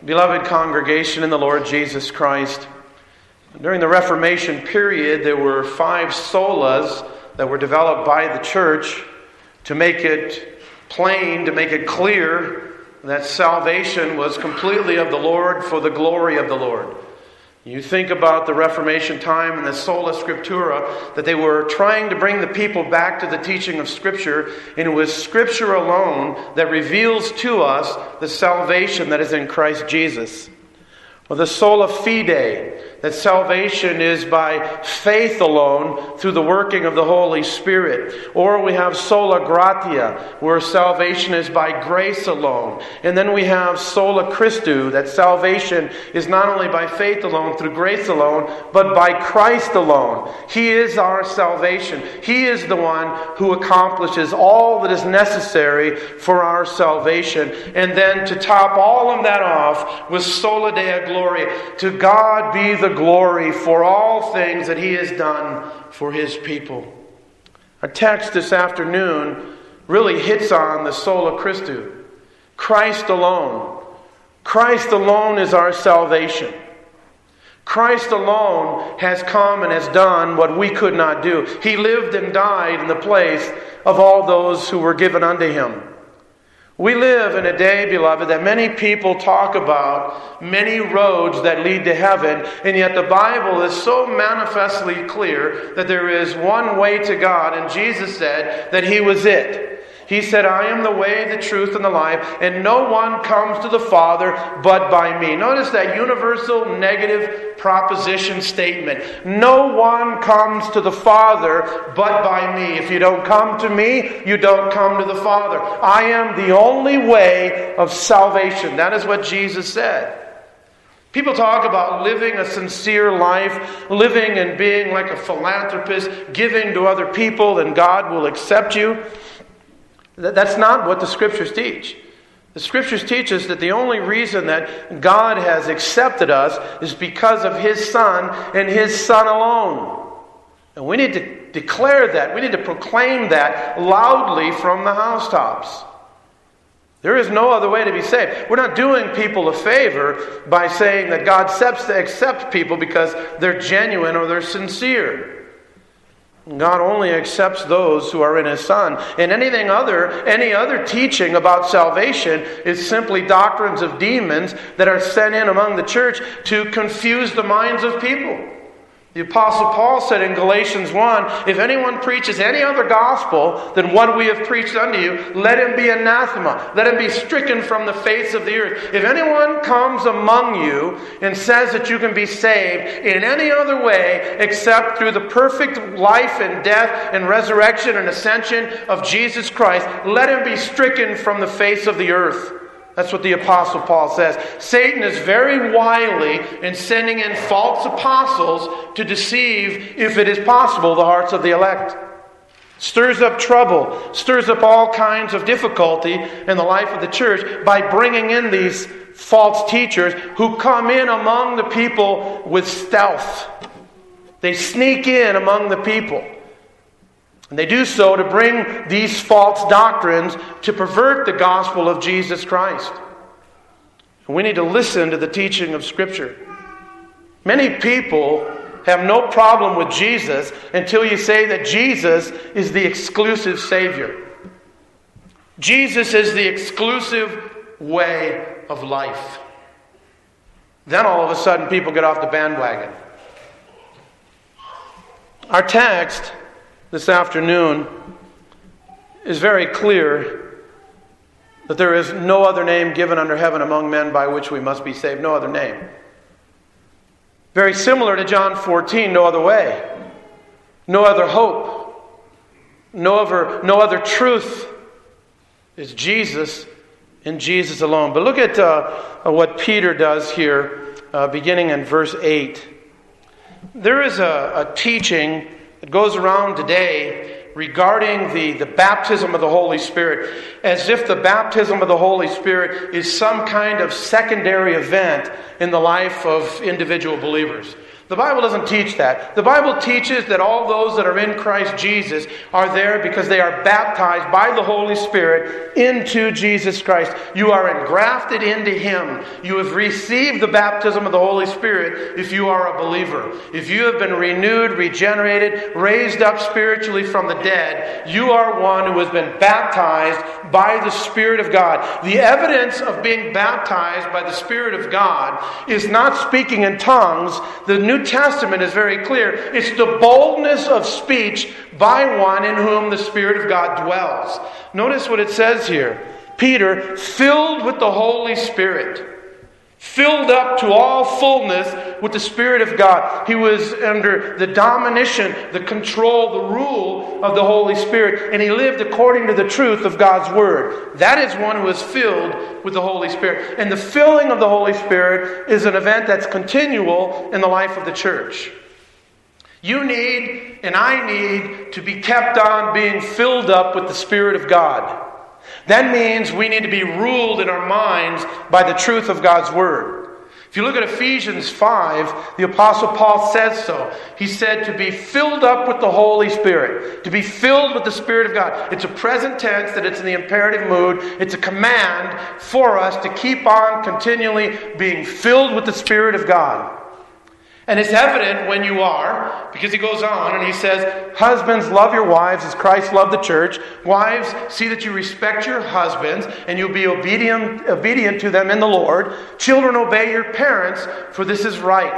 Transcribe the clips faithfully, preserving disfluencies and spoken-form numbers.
Beloved congregation in the Lord Jesus Christ, during the Reformation period, there were five solas that were developed by the church to make it plain, to make it clear that salvation was completely of the Lord for the glory of the Lord. You think about the Reformation time and the sola scriptura, that they were trying to bring the people back to the teaching of Scripture, and it was Scripture alone that reveals to us the salvation that is in Christ Jesus. Or the sola fide, that salvation is by faith alone through the working of the Holy Spirit. Or we have sola gratia, where salvation is by grace alone. And then we have sola Christu, that salvation is not only by faith alone, through grace alone, but by Christ alone. He is our salvation. He is the one who accomplishes all that is necessary for our salvation. And then to top all of that off with sola Deo Gloria. To God be the glory for all things that He has done for His people. Our text this afternoon really hits on the sola Christu. Christ alone. Christ alone is our salvation. Christ alone has come and has done what we could not do. He lived and died in the place of all those who were given unto Him. We live in a day, beloved, that many people talk about many roads that lead to heaven, and yet the Bible is so manifestly clear that there is one way to God, and Jesus said that He was it. He said, I am the way, the truth, and the life, and no one comes to the Father but by me. Notice that universal negative proposition statement. No one comes to the Father but by me. If you don't come to me, you don't come to the Father. I am the only way of salvation. That is what Jesus said. People talk about living a sincere life, living and being like a philanthropist, giving to other people, and God will accept you. That's not what the Scriptures teach. The Scriptures teach us that the only reason that God has accepted us is because of His Son and His Son alone. And we need to declare that. We need to proclaim that loudly from the housetops. There is no other way to be saved. We're not doing people a favor by saying that God accepts, accepts people because they're genuine or they're sincere. God only accepts those who are in His Son. And anything other, any other teaching about salvation is simply doctrines of demons that are sent in among the church to confuse the minds of people. The Apostle Paul said in Galatians one, if anyone preaches any other gospel than what we have preached unto you, let him be anathema. Let him be stricken from the face of the earth. If anyone comes among you and says that you can be saved in any other way except through the perfect life and death and resurrection and ascension of Jesus Christ, let him be stricken from the face of the earth. That's what the Apostle Paul says. Satan is very wily in sending in false apostles to deceive, if it is possible, the hearts of the elect. Stirs up trouble, stirs up all kinds of difficulty in the life of the church by bringing in these false teachers who come in among the people with stealth. They sneak in among the people. And they do so to bring these false doctrines to pervert the gospel of Jesus Christ. And we need to listen to the teaching of Scripture. Many people have no problem with Jesus until you say that Jesus is the exclusive Savior. Jesus is the exclusive way of life. Then all of a sudden people get off the bandwagon. Our text this afternoon is very clear that there is no other name given under heaven among men by which we must be saved. No other name. Very similar to John fourteen, no other way. No other hope. No other, no other truth is Jesus and Jesus alone. But look at uh, what Peter does here, uh, beginning in verse eight. There is a, a teaching that goes around today regarding the, the baptism of the Holy Spirit, as if the baptism of the Holy Spirit is some kind of secondary event in the life of individual believers. The Bible doesn't teach that. The Bible teaches that all those that are in Christ Jesus are there because they are baptized by the Holy Spirit into Jesus Christ. You are engrafted into Him. You have received the baptism of the Holy Spirit if you are a believer. If you have been renewed, regenerated, raised up spiritually from the dead, you are one who has been baptized by the Spirit of God. The evidence of being baptized by the Spirit of God is not speaking in tongues. The New Testament is very clear. It's the boldness of speech by one in whom the Spirit of God dwells. Notice what it says here. Peter, filled with the Holy Spirit, filled up to all fullness with the Spirit of God. He was under the domination, the control, the rule of the Holy Spirit, and he lived according to the truth of God's Word. That is one who is filled with the Holy Spirit. And the filling of the Holy Spirit is an event that's continual in the life of the church. You need, and I need, to be kept on being filled up with the Spirit of God. That means we need to be ruled in our minds by the truth of God's Word. If you look at Ephesians five, the Apostle Paul says so. He said to be filled up with the Holy Spirit. To be filled with the Spirit of God. It's a present tense that it's in the imperative mood. It's a command for us to keep on continually being filled with the Spirit of God. And it's evident when you are, because he goes on and he says, husbands, love your wives as Christ loved the church. Wives, see that you respect your husbands and you'll be obedient, obedient to them in the Lord. Children, obey your parents, for this is right.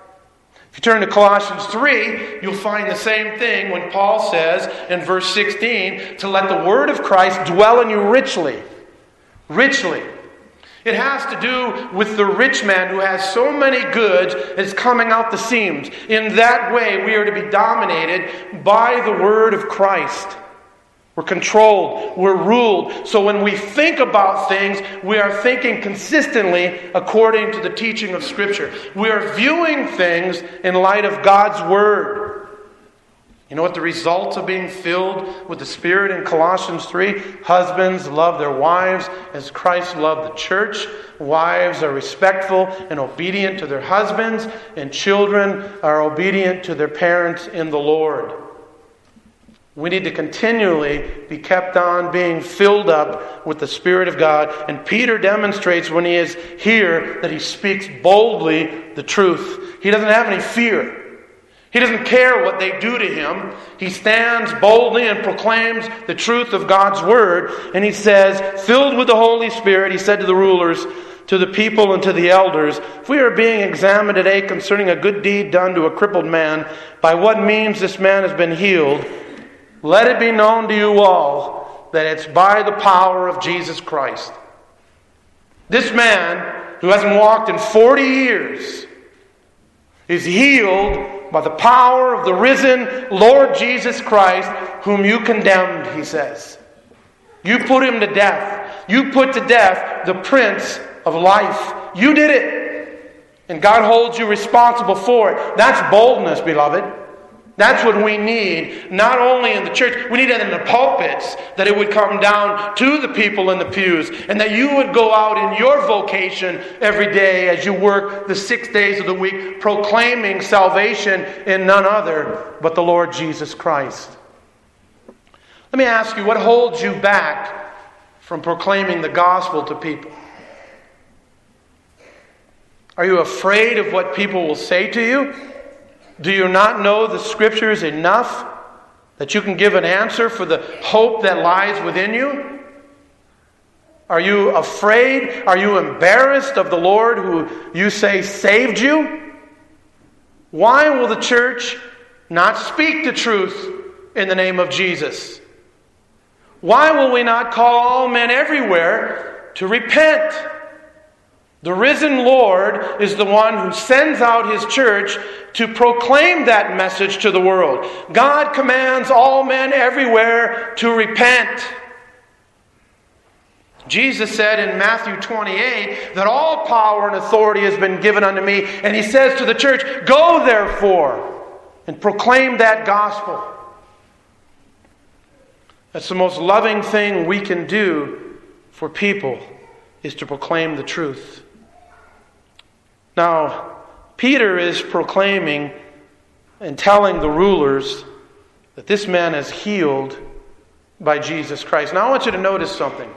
If you turn to Colossians three, you'll find the same thing when Paul says in verse sixteen, to let the word of Christ dwell in you richly. Richly. It has to do with the rich man who has so many goods it's coming out the seams. In that way, we are to be dominated by the word of Christ. We're controlled. We're ruled. So when we think about things, we are thinking consistently according to the teaching of Scripture. We are viewing things in light of God's Word. You know what the results of being filled with the Spirit in Colossians three? Husbands love their wives as Christ loved the church. Wives are respectful and obedient to their husbands. And children are obedient to their parents in the Lord. We need to continually be kept on being filled up with the Spirit of God. And Peter demonstrates when he is here that he speaks boldly the truth. He doesn't have any fear. He doesn't care what they do to him. He stands boldly and proclaims the truth of God's Word. And he says, filled with the Holy Spirit, he said to the rulers, to the people and to the elders, if we are being examined today concerning a good deed done to a crippled man, by what means this man has been healed, let it be known to you all that it's by the power of Jesus Christ. This man, who hasn't walked in forty years, is healed by the power of the risen Lord Jesus Christ, whom you condemned, he says. You put him to death. You put to death the Prince of Life. You did it. And God holds you responsible for it. That's boldness, beloved. That's what we need, not only in the church, we need it in the pulpits, that it would come down to the people in the pews, and that you would go out in your vocation every day as you work the six days of the week, proclaiming salvation in none other but the Lord Jesus Christ. Let me ask you, what holds you back from proclaiming the gospel to people? Are you afraid of what people will say to you? Do you not know the Scriptures enough that you can give an answer for the hope that lies within you? Are you afraid? Are you embarrassed of the Lord who you say saved you? Why will the church not speak the truth in the name of Jesus? Why will we not call all men everywhere to repent? The risen Lord is the one who sends out His church to proclaim that message to the world. God commands all men everywhere to repent. Jesus said in Matthew twenty-eight that all power and authority has been given unto me. And He says to the church, go therefore and proclaim that gospel. That's the most loving thing we can do for people, is to proclaim the truth. Now, Peter is proclaiming and telling the rulers that this man is healed by Jesus Christ. Now I want you to notice something.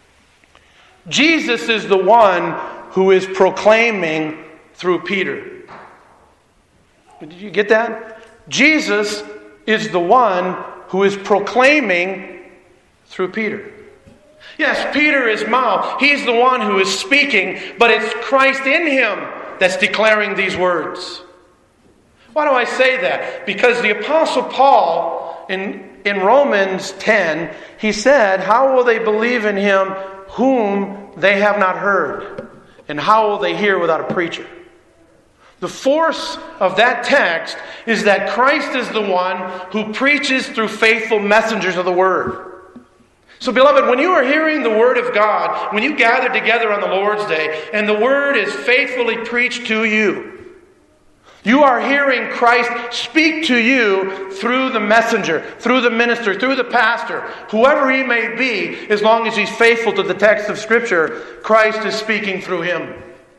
Jesus is the one who is proclaiming through Peter. Did you get that? Jesus is the one who is proclaiming through Peter. Yes, Peter is mouth. He's the one who is speaking, but it's Christ in him that's declaring these words. Why do I say that? Because the Apostle Paul, in, in Romans ten, he said, how will they believe in him whom they have not heard? And how will they hear without a preacher? The force of that text is that Christ is the one who preaches through faithful messengers of the Word. So, beloved, when you are hearing the Word of God, when you gather together on the Lord's Day, and the Word is faithfully preached to you, you are hearing Christ speak to you through the messenger, through the minister, through the pastor, whoever he may be, as long as he's faithful to the text of Scripture, Christ is speaking through him.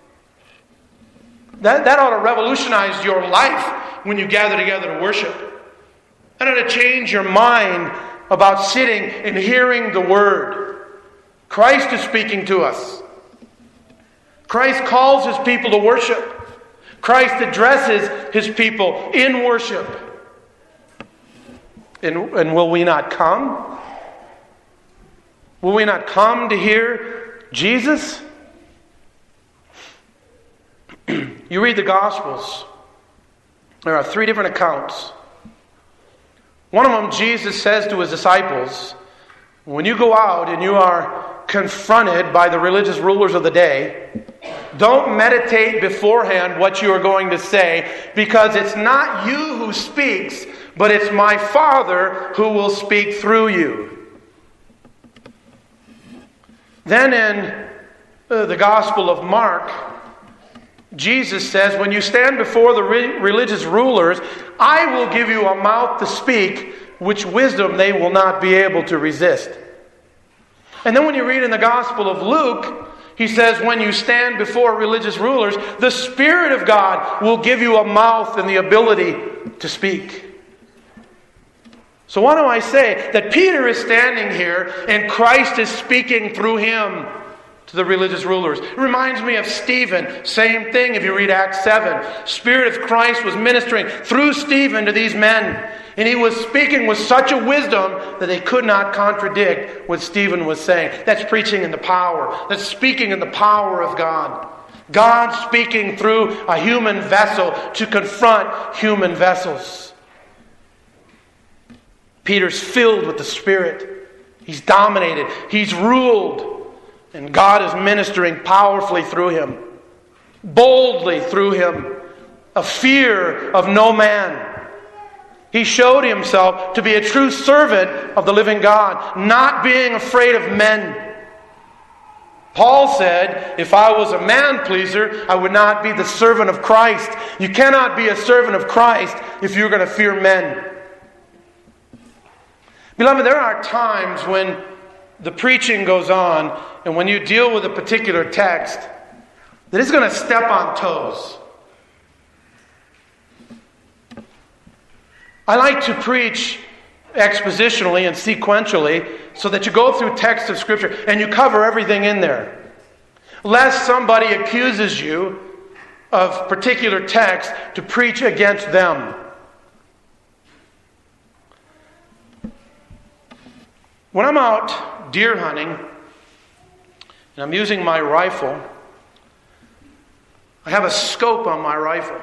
That, that ought to revolutionize your life when you gather together to worship. That ought to change your mind about sitting and hearing the Word. Christ is speaking to us. Christ calls His people to worship. Christ addresses His people in worship. And, and will we not come? Will we not come to hear Jesus? You read the Gospels. There are three different accounts. One of them, Jesus says to His disciples, when you go out and you are confronted by the religious rulers of the day, don't meditate beforehand what you are going to say, because it's not you who speaks, but it's my Father who will speak through you. Then in uh, the Gospel of Mark, Jesus says, when you stand before the re- religious rulers, I will give you a mouth to speak, which wisdom they will not be able to resist. And then when you read in the Gospel of Luke, he says, when you stand before religious rulers, the Spirit of God will give you a mouth and the ability to speak. So why do I say that Peter is standing here and Christ is speaking through him to the religious rulers? It reminds me of Stephen. Same thing if you read Acts seven. Spirit of Christ was ministering through Stephen to these men. And he was speaking with such a wisdom that they could not contradict what Stephen was saying. That's preaching in the power. That's speaking in the power of God. God speaking through a human vessel to confront human vessels. Peter's filled with the Spirit. He's dominated. He's ruled. And God is ministering powerfully through him. Boldly through him. A fear of no man. He showed himself to be a true servant of the living God, not being afraid of men. Paul said, if I was a man-pleaser, I would not be the servant of Christ. You cannot be a servant of Christ if you're going to fear men. Beloved, there are times when the preaching goes on, and when you deal with a particular text, that it's going to step on toes. I like to preach expositionally and sequentially so that you go through text of Scripture and you cover everything in there. Lest somebody accuses you of particular text to preach against them. When I'm out deer hunting and I'm using my rifle, I have a scope on my rifle.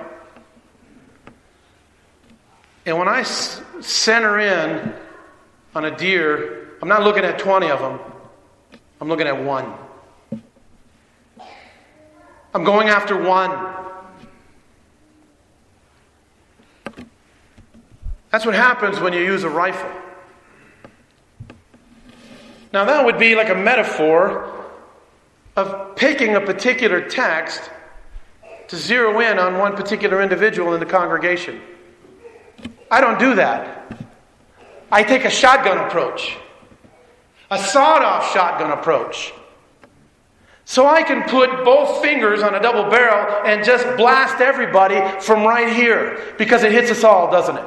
And when I center in on a deer, I'm not looking at twenty of them. I'm looking at one. I'm going after one. That's what happens when you use a rifle. Now that would be like a metaphor of picking a particular text to zero in on one particular individual in the congregation. I don't do that. I take a shotgun approach. A sawed-off shotgun approach. So I can put both fingers on a double barrel and just blast everybody from right here, because it hits us all, doesn't it?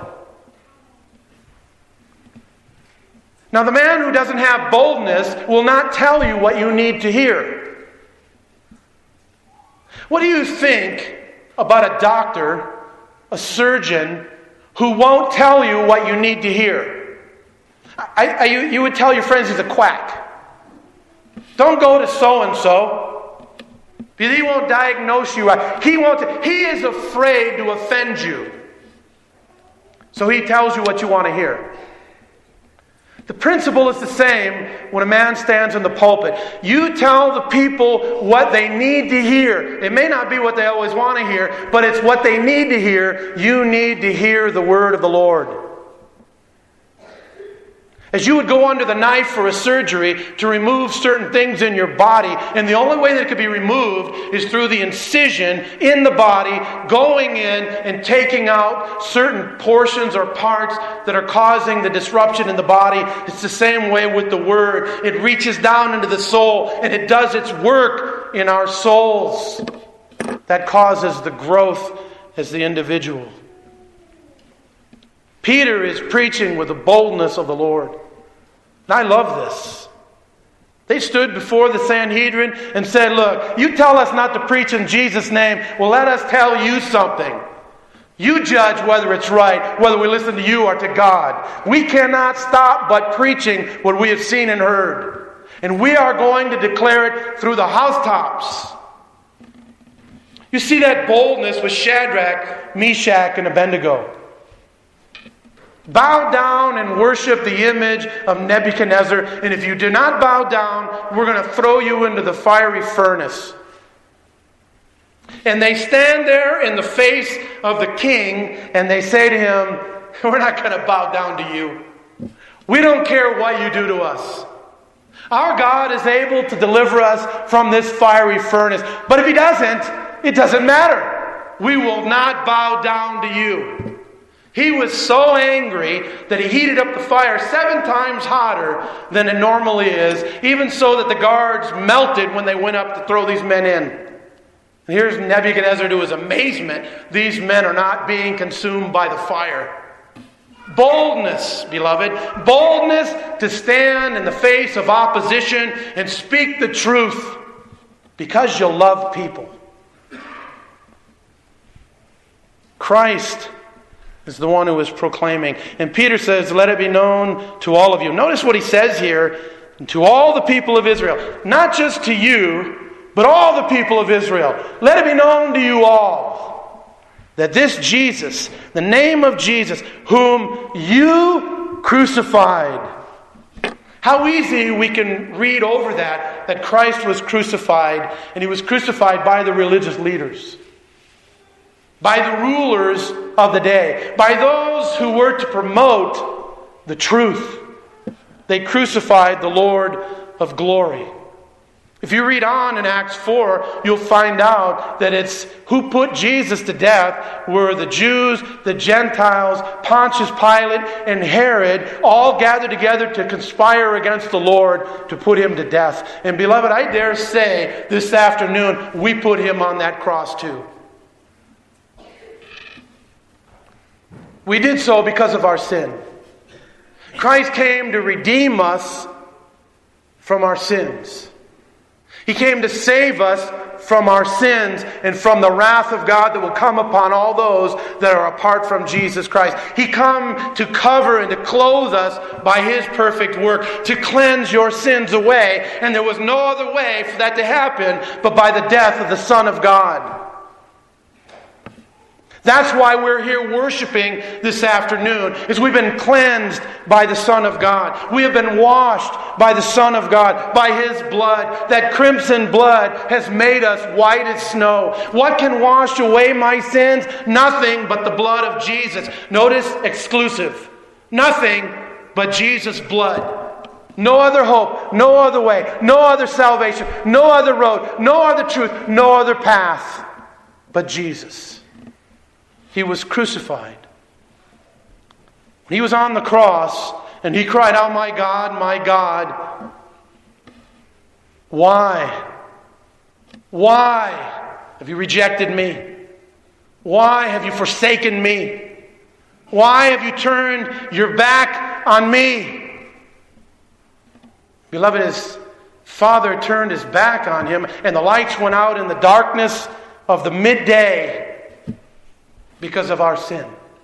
Now, the man who doesn't have boldness will not tell you what you need to hear. What do you think about a doctor, a surgeon, who won't tell you what you need to hear? I, I, you, you would tell your friends he's a quack. Don't go to so-and-so, because he won't diagnose you right. He won't. He is afraid to offend you. So he tells you what you want to hear. The principle is the same when a man stands in the pulpit. You tell the people what they need to hear. It may not be what they always want to hear, but it's what they need to hear. You need to hear the word of the Lord. As you would go under the knife for a surgery to remove certain things in your body, and the only way that it could be removed is through the incision in the body, going in and taking out certain portions or parts that are causing the disruption in the body. It's the same way with the Word. It reaches down into the soul and it does its work in our souls. That causes the growth as the individual. Peter is preaching with the boldness of the Lord. And I love this. They stood before the Sanhedrin and said, look, you tell us not to preach in Jesus' name. Well, let us tell you something. You judge whether it's right, whether we listen to you or to God. We cannot stop but preaching what we have seen and heard. And we are going to declare it through the housetops. You see that boldness with Shadrach, Meshach, and Abednego. Bow down and worship the image of Nebuchadnezzar, and if you do not bow down, we're going to throw you into the fiery furnace. And they stand there in the face of the king, and they say to him, we're not going to bow down to you. We don't care what you do to us. Our God is able to deliver us from this fiery furnace. But if He doesn't, it doesn't matter. We will not bow down to you. He was so angry that he heated up the fire seven times hotter than it normally is, even so that the guards melted when they went up to throw these men in. And here's Nebuchadnezzar, to his amazement, these men are not being consumed by the fire. Boldness, beloved, boldness to stand in the face of opposition and speak the truth because you love people. Christ is the one who is proclaiming. And Peter says, let it be known to all of you. Notice what he says here, to all the people of Israel. Not just to you, but all the people of Israel. Let it be known to you all that this Jesus, the name of Jesus, whom you crucified. How easy we can read over that, that Christ was crucified, and He was crucified by the religious leaders, by the rulers of the day, by those who were to promote the truth. They crucified the Lord of glory. If you read on in Acts four, you'll find out that it's who put Jesus to death were the Jews, the Gentiles, Pontius Pilate, and Herod, all gathered together to conspire against the Lord to put Him to death. And beloved, I dare say this afternoon we put Him on that cross too. We did so because of our sin. Christ came to redeem us from our sins. He came to save us from our sins and from the wrath of God that will come upon all those that are apart from Jesus Christ. He came to cover and to clothe us by His perfect work, to cleanse your sins away. And there was no other way for that to happen but by the death of the Son of God. That's why we're here worshiping this afternoon, is we've been cleansed by the Son of God. We have been washed by the Son of God, by His blood. That crimson blood has made us white as snow. What can wash away my sins? Nothing but the blood of Jesus. Notice, exclusive. Nothing but Jesus' blood. No other hope, no other way, no other salvation, no other road, no other truth, no other path but Jesus. He was crucified. When He was on the cross and He cried out, my God, my God, why Why have you rejected me? Why have you forsaken me? Why have you turned your back on me? Beloved, his father turned his back on him, and the lights went out in the darkness of the midday because of our sin.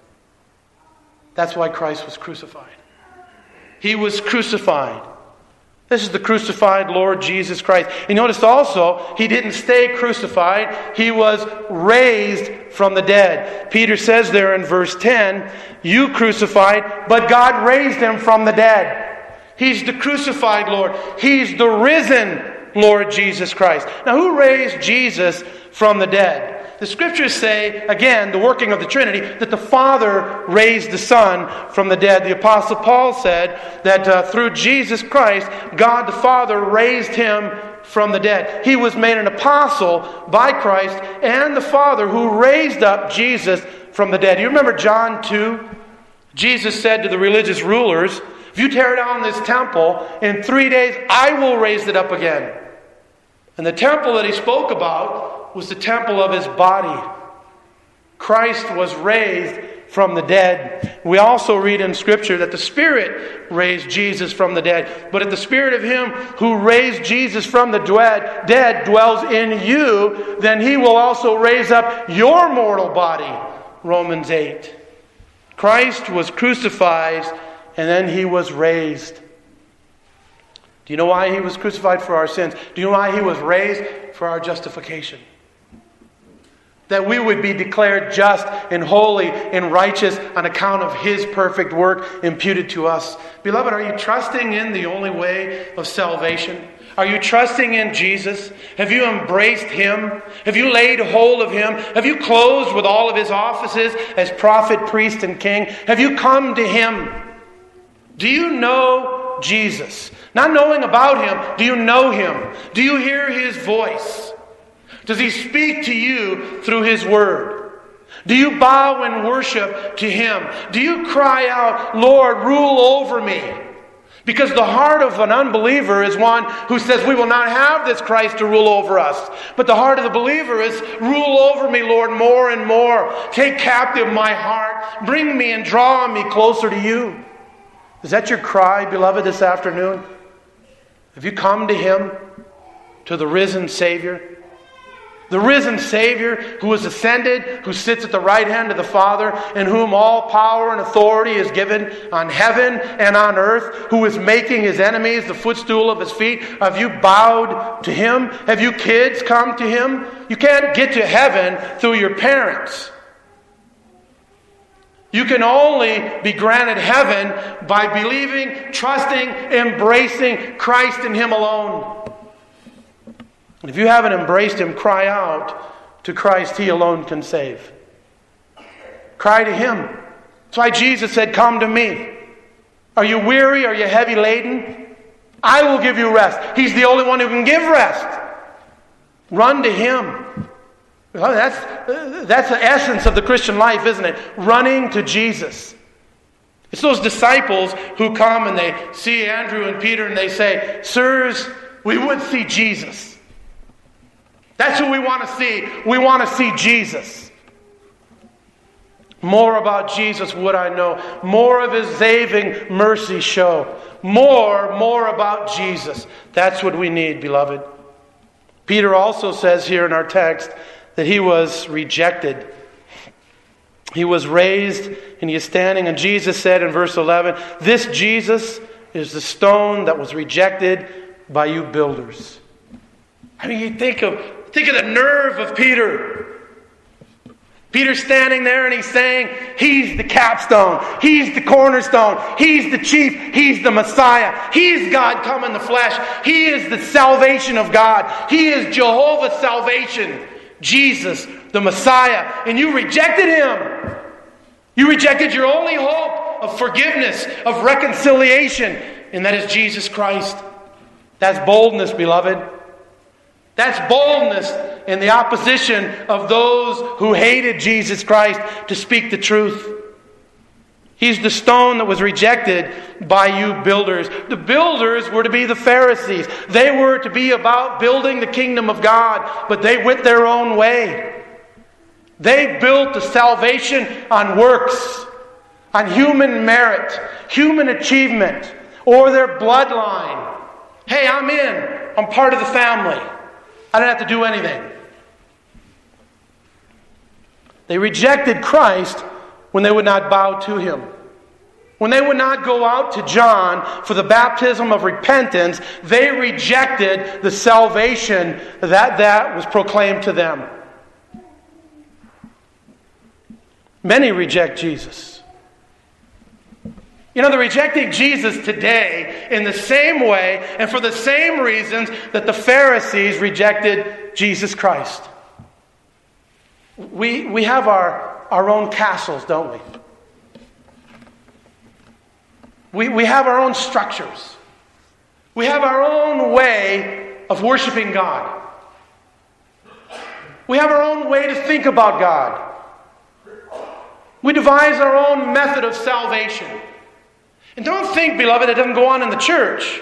That's why Christ was crucified. He was crucified. This is the crucified Lord Jesus Christ. You notice also, he didn't stay crucified. He was raised from the dead. Peter says there in verse ten, you crucified, but God raised him from the dead. He's the crucified Lord. He's the risen Lord Jesus Christ. Now, who raised Jesus from the dead? The Scriptures say, again, the working of the Trinity, that the Father raised the Son from the dead. The Apostle Paul said that uh, through Jesus Christ, God the Father raised him from the dead. He was made an apostle by Christ and the Father who raised up Jesus from the dead. You remember John two? Jesus said to the religious rulers, if you tear down this temple, in three days I will raise it up again. And the temple that he spoke about was the temple of his body. Christ was raised from the dead. We also read in Scripture that the Spirit raised Jesus from the dead. But if the Spirit of him who raised Jesus from the dead dwells in you, then he will also raise up your mortal body. Romans eight. Christ was crucified and then he was raised. Do you know why he was crucified? For our sins. Do you know why he was raised? For our justification. That we would be declared just and holy and righteous on account of his perfect work imputed to us. Beloved, are you trusting in the only way of salvation? Are you trusting in Jesus? Have you embraced him? Have you laid hold of him? Have you closed with all of his offices as prophet, priest, and king? Have you come to him? Do you know Jesus? Not knowing about him, do you know him? Do you hear his voice? Does he speak to you through his word? Do you bow in worship to him? Do you cry out, Lord, rule over me? Because the heart of an unbeliever is one who says, we will not have this Christ to rule over us. But the heart of the believer is, rule over me, Lord, more and more. Take captive my heart. Bring me and draw me closer to you. Is that your cry, beloved, this afternoon? Have you come to him, to the risen Savior? The risen Savior who has ascended, who sits at the right hand of the Father, in whom all power and authority is given on heaven and on earth, who is making his enemies the footstool of his feet. Have you bowed to him? Have you kids come to him? You can't get to heaven through your parents. You can only be granted heaven by believing, trusting, embracing Christ and him alone. And if you haven't embraced him, cry out to Christ. He alone can save. Cry to him. That's why Jesus said, come to me. Are you weary? Are you heavy laden? I will give you rest. He's the only one who can give rest. Run to him. Well, that's, that's the essence of the Christian life, isn't it? Running to Jesus. It's those disciples who come and they see Andrew and Peter and they say, sirs, we would see Jesus. That's who we want to see. We want to see Jesus. More about Jesus would I know. More of his saving mercy show. More, more about Jesus. That's what we need, beloved. Peter also says here in our text that he was rejected. He was raised and he is standing. And Jesus said in verse eleven, this Jesus is the stone that was rejected by you builders. I mean, you think of Think of the nerve of Peter. Peter's standing there and he's saying, he's the capstone. He's the cornerstone. He's the chief. He's the Messiah. He's God come in the flesh. He is the salvation of God. He is Jehovah's salvation. Jesus, the Messiah. And you rejected him. You rejected your only hope of forgiveness, of reconciliation. And that is Jesus Christ. That's boldness, beloved. That's boldness in the opposition of those who hated Jesus Christ to speak the truth. He's the stone that was rejected by you builders. The builders were to be the Pharisees. They were to be about building the kingdom of God, but they went their own way. They built the salvation on works, on human merit, human achievement, or their bloodline. Hey, I'm in. I'm part of the family. I don't have to do anything. They rejected Christ when they would not bow to Him. When they would not go out to John for the baptism of repentance, they rejected the salvation that that was proclaimed to them. Many reject Jesus. You know, they're rejecting Jesus today in the same way and for the same reasons that the Pharisees rejected Jesus Christ. We, we have our, our own castles, don't we? we? We have our own structures. We have our own way of worshiping God. We have our own way to think about God. We devise our own method of salvation. And don't think, beloved, it doesn't go on in the church.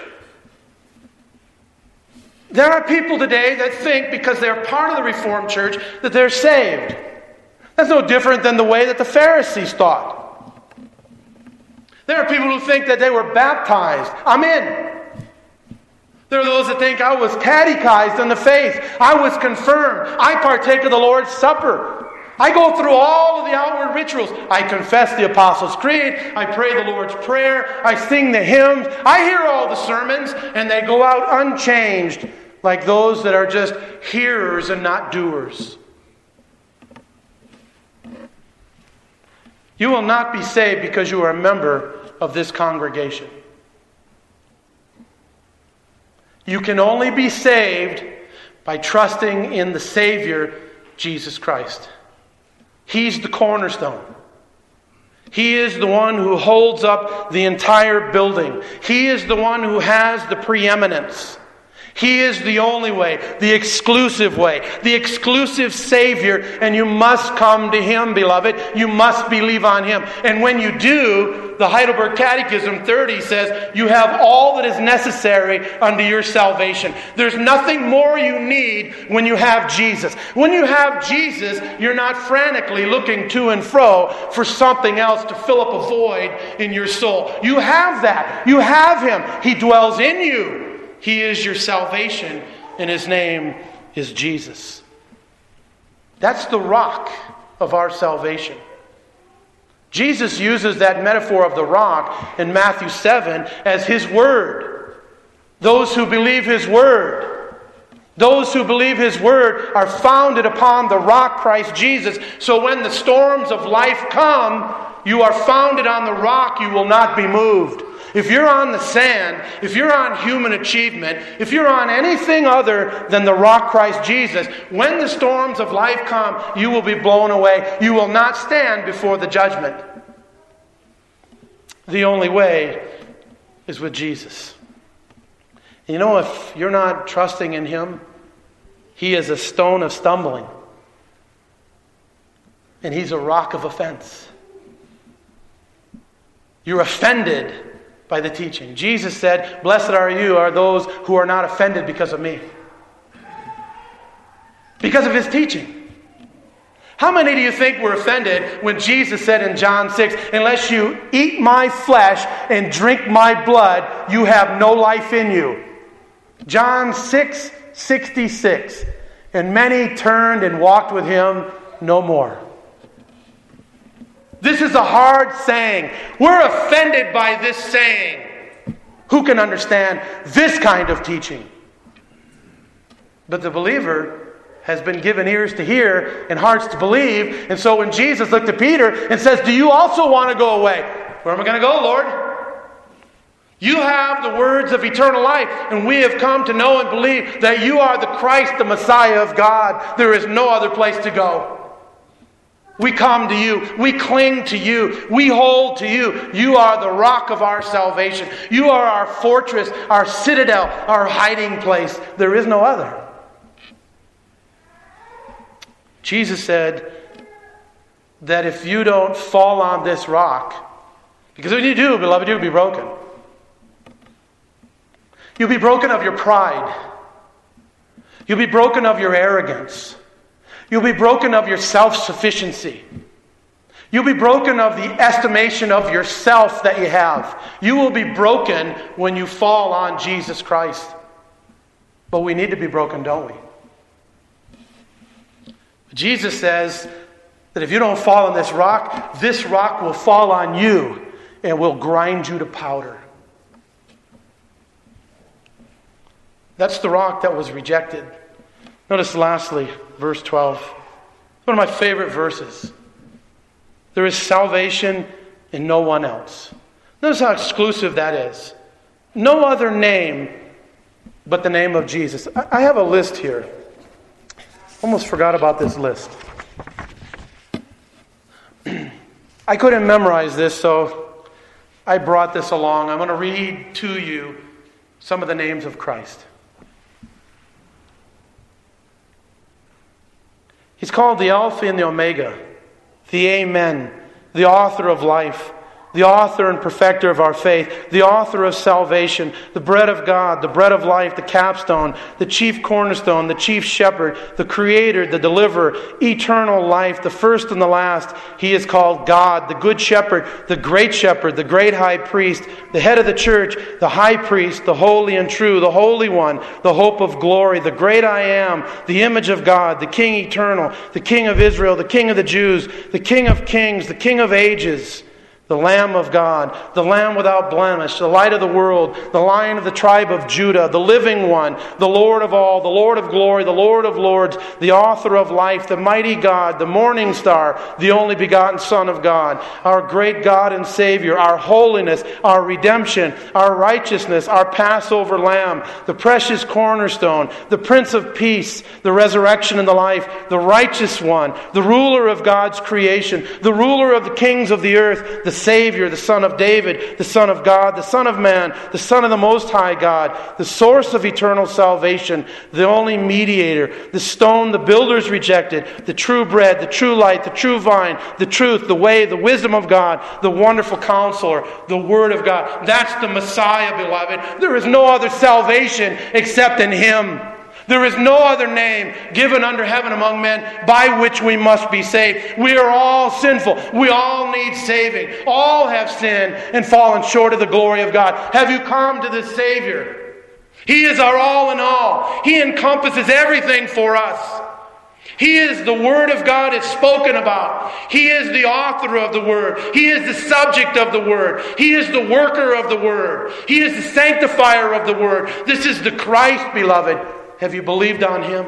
There are people today that think because they're part of the Reformed Church that they're saved. That's no different than the way that the Pharisees thought. There are people who think that they were baptized. I'm in. There are those that think I was catechized in the faith. I was confirmed. I partake of the Lord's Supper. I go through all of the outward rituals. I confess the Apostles' Creed. I pray the Lord's Prayer. I sing the hymns. I hear all the sermons, and they go out unchanged, like those that are just hearers and not doers. You will not be saved because you are a member of this congregation. You can only be saved by trusting in the Savior, Jesus Christ. He's the cornerstone. He is the one who holds up the entire building. He is the one who has the preeminence. He is the only way, the exclusive way, the exclusive Savior, and you must come to Him, beloved. You must believe on Him. And when you do, the Heidelberg Catechism thirty says, you have all that is necessary unto your salvation. There's nothing more you need when you have Jesus. When you have Jesus, you're not frantically looking to and fro for something else to fill up a void in your soul. You have that. You have Him. He dwells in you. He is your salvation, and His name is Jesus. That's the rock of our salvation. Jesus uses that metaphor of the rock in Matthew seven as His Word. Those who believe His Word, those who believe His Word are founded upon the rock, Christ Jesus. So when the storms of life come, you are founded on the rock, you will not be moved. If you're on the sand, if you're on human achievement, if you're on anything other than the rock Christ Jesus, when the storms of life come, you will be blown away. You will not stand before the judgment. The only way is with Jesus. You know, if you're not trusting in Him, He is a stone of stumbling. And He's a rock of offense. You're offended by the teaching. Jesus said, blessed are you, are those who are not offended because of me. Because of His teaching. How many do you think were offended when Jesus said in John six, unless you eat my flesh and drink my blood, you have no life in you? John six sixty-six. And many turned and walked with Him no more. This is a hard saying. We're offended by this saying. Who can understand this kind of teaching? But the believer has been given ears to hear and hearts to believe. And so when Jesus looked at Peter and says, do you also want to go away? Where am I going to go, Lord? You have the words of eternal life, and we have come to know and believe that you are the Christ, the Messiah of God. There is no other place to go. We come to you. We cling to you. We hold to you. You are the rock of our salvation. You are our fortress, our citadel, our hiding place. There is no other. Jesus said that if you don't fall on this rock, Because when you do, beloved, you'll be broken. You'll be broken of your pride. You'll be broken of your arrogance. You'll be broken of your self-sufficiency. You'll be broken of the estimation of yourself that you have. You will be broken when you fall on Jesus Christ. But we need to be broken, don't we? Jesus says that if you don't fall on this rock, this rock will fall on you and will grind you to powder. That's the rock that was rejected. Notice lastly, verse twelve. One of my favorite verses. There is salvation in no one else. Notice how exclusive that is. No other name but the name of Jesus. I have a list here. Almost forgot about this list. I couldn't memorize this, so I brought this along. I'm going to read to you some of the names of Christ. He's called the Alpha and the Omega, the Amen, the author of life, the author and perfecter of our faith, the author of salvation, the bread of God, the bread of life, the capstone, the chief cornerstone, the chief shepherd, the creator, the deliverer, eternal life, the first and the last. He is called God, the good shepherd, the great shepherd, the great high priest, the head of the church, the high priest, the holy and true, the holy one, the hope of glory, the great I am, the image of God, the King eternal, the King of Israel, the King of the Jews, the King of kings, the King of ages, the Lamb of God, the Lamb without blemish, the light of the world, the Lion of the tribe of Judah, the living one, the Lord of all, the Lord of glory, the Lord of lords, the author of life, the mighty God, the morning star, the only begotten Son of God, our great God and Savior, our holiness, our redemption, our righteousness, our Passover Lamb, the precious cornerstone, the Prince of Peace, the resurrection and the life, the righteous one, the ruler of God's creation, the ruler of the kings of the earth, the Savior, the Son of David, the Son of God, the Son of Man, the Son of the Most High God, the source of eternal salvation, the only mediator, the stone the builders rejected, the true bread, the true light, the true vine, the truth, the way, the wisdom of God, the wonderful counselor, the Word of God. That's the Messiah, beloved. There is no other salvation except in Him. There is no other name given under heaven among men by which we must be saved. We are all sinful. We all need saving. All have sinned and fallen short of the glory of God. Have you come to this Savior? He is our all in all. He encompasses everything for us. He is the Word of God is spoken about. He is the author of the Word. He is the subject of the Word. He is the worker of the Word. He is the sanctifier of the Word. This is the Christ, beloved. Have you believed on Him?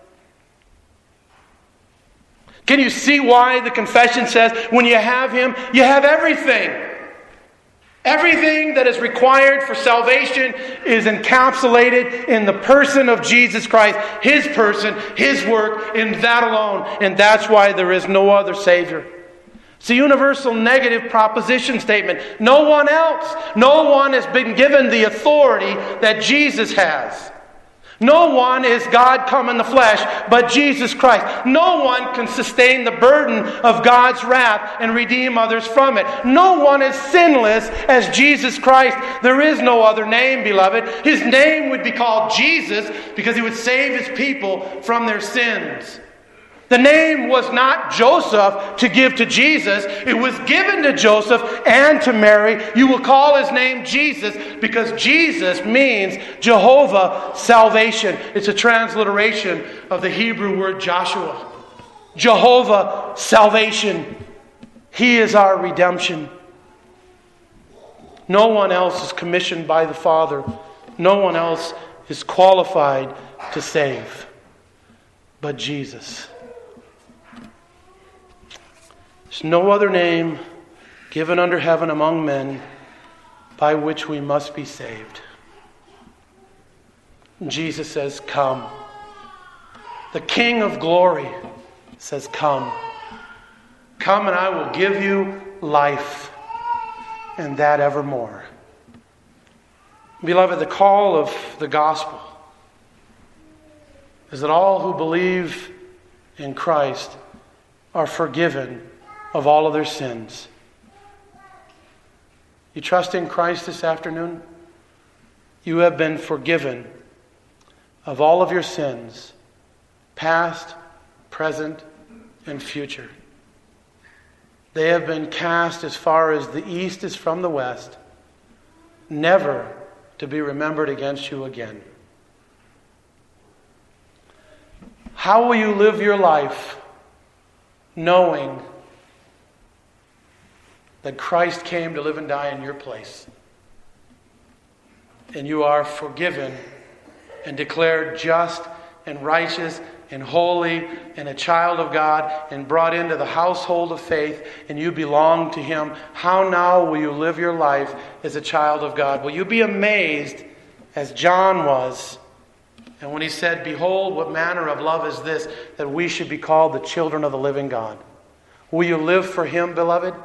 Can you see why the confession says when you have Him, you have everything? Everything that is required for salvation is encapsulated in the person of Jesus Christ. His person, His work, in that alone. And that's why there is no other Savior. It's a universal negative proposition statement. No one else. No one has been given the authority that Jesus has. No one is God come in the flesh but Jesus Christ. No one can sustain the burden of God's wrath and redeem others from it. No one is sinless as Jesus Christ. There is no other name, beloved. His name would be called Jesus because He would save His people from their sins. The name was not Joseph to give to Jesus. It was given to Joseph and to Mary. You will call His name Jesus because Jesus means Jehovah salvation. It's a transliteration of the Hebrew word Joshua. Jehovah salvation. He is our redemption. No one else is commissioned by the Father. No one else is qualified to save but Jesus. There's no other name given under heaven among men by which we must be saved. And Jesus says, come. The King of glory says, come. Come and I will give you life, and that evermore. Beloved, the call of the gospel is that all who believe in Christ are forgiven of all of their sins. You trust in Christ this afternoon? You have been forgiven of all of your sins, past, present, and future. They have been cast as far as the east is from the west, never to be remembered against you again. How will you live your life knowing that Christ came to live and die in your place? And you are forgiven and declared just and righteous and holy and a child of God and brought into the household of faith, and you belong to Him. How now will you live your life as a child of God? Will you be amazed as John was, and when he said, "Behold, what manner of love is this, that we should be called the children of the living God"? Will you live for Him, beloved?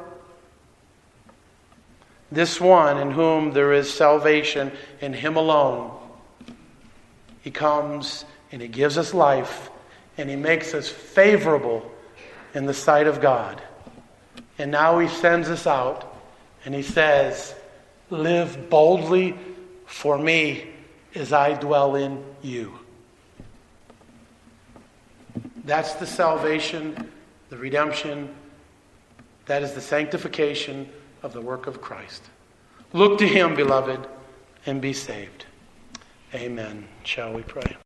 This one in whom there is salvation, in Him alone. He comes and He gives us life, and He makes us favorable in the sight of God. And now He sends us out and He says, "Live boldly for me as I dwell in you." That's the salvation, the redemption. That is the sanctification of the work of Christ. Look to Him, beloved, and be saved. Amen. Shall we pray?